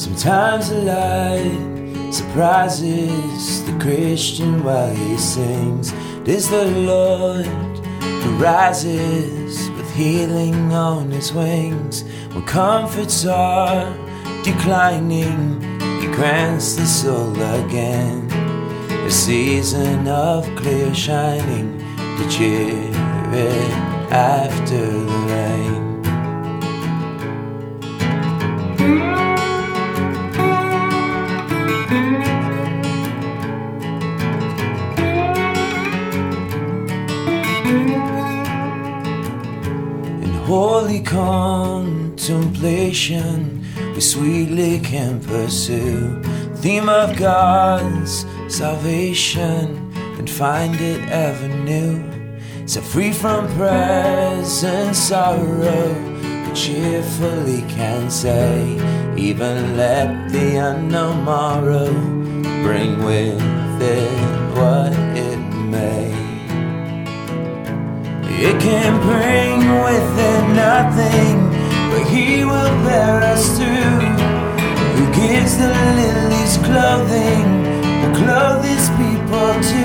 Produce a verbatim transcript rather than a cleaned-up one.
Sometimes the light surprises the Christian while he sings. It is the Lord who rises with healing on his wings. When comforts are declining, he grants the soul again a season of clear shining to cheer it after the rain. In holy contemplation, we sweetly can pursue the theme of God's salvation and find it ever new. Set free from present sorrow, we cheerfully can say, even let the unknown morrow bring with it what it may. It can bring with it nothing, but he will bear us through. Who gives the lilies clothing, will clothe his people too.